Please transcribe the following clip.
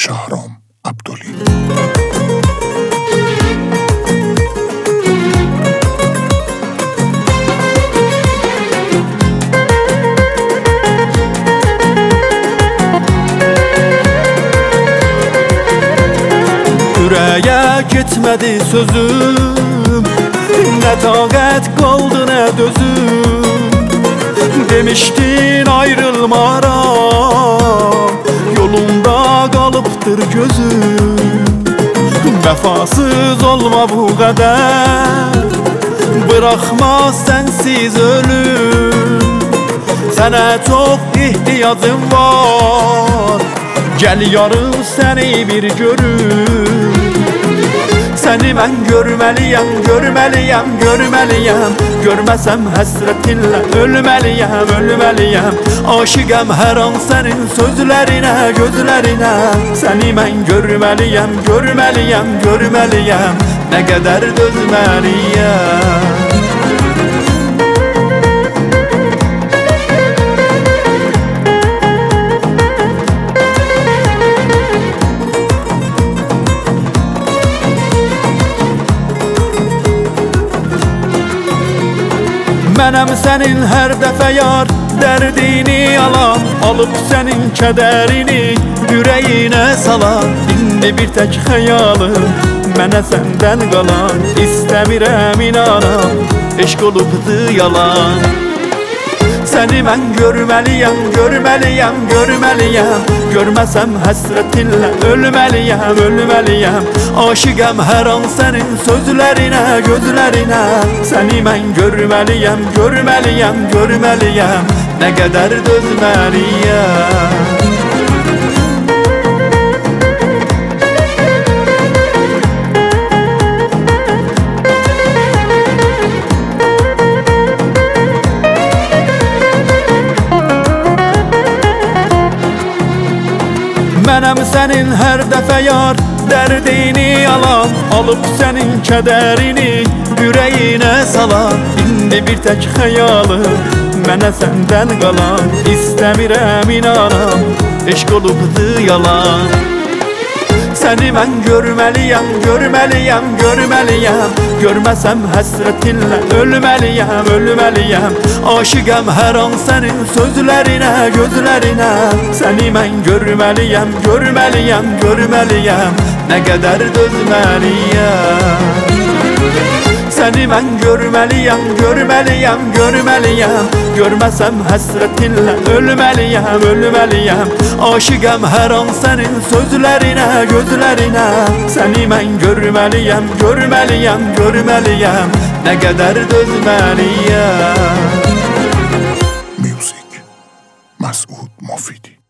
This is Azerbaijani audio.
Şahram Abdoli. Ürəyə getmədi sözüm, nə taqət qaldı nə dözüm. Demişdin ayrılmaram, yolunda qalıbdır gözüm. Vəfasız olma bu qədər, bıraxmaz sənsiz ölüm. Sənə çox ehtiyacım var, gəl yarın səni bir görüm. Səni mən görməliyəm, görməliyəm, görməliyəm. Görməsəm həsrətinlə ölməliyəm, ölməliyəm. Aşiqəm hər an sənin sözlərinə, gözlərinə. Səni mən görməliyəm, görməliyəm, görməliyəm. Nə qədər dözməliyəm. Mənəm sənin hər dəfə yar dərdini alan, alıb sənin kədərini ürəyinə salan. İndi bir tək xəyalım mənə səndən qalan, İstəmirəm inanam, eşq olubdu yalan. Səni mən görməliyəm, görməliyəm, görməliyəm. Görməsəm həsrətinlə ölməliyəm, ölməliyəm. Aşiqəm hər an sənin sözlərinə, gözlərinə. Səni mən görməliyəm, görməliyəm, görməliyəm. Nə qədər dözməliyəm. Mənəm sənin hər dəfə yar dərdini alan, alıb sənin kədərini ürəyinə salan. İndi bir tək xəyalım mənə səndən qalan, İstəmirəm inanam, eşq olubdu yalan. Səni mən görməliyəm, görməliyəm, görməliyəm. Görməsəm həsrətinlə ölməliyəm, ölməliyəm. Aşiqəm hər an sənin sözlərinə, gözlərinə. Səni mən görməliyəm, görməliyəm, görməliyəm. Nə qədər dözməliyəm. Səni mən görməliyəm, görməliyəm, görməliyəm. Görməsəm həsrətinlə ölməliyəm, ölməliyəm. Aşiqəm hər an sənin sözlərinə, gözlərinə. Səni mən görməliyəm, görməliyəm, görməliyəm. Nə qədər dözməliyəm. Music Masud Mofidi.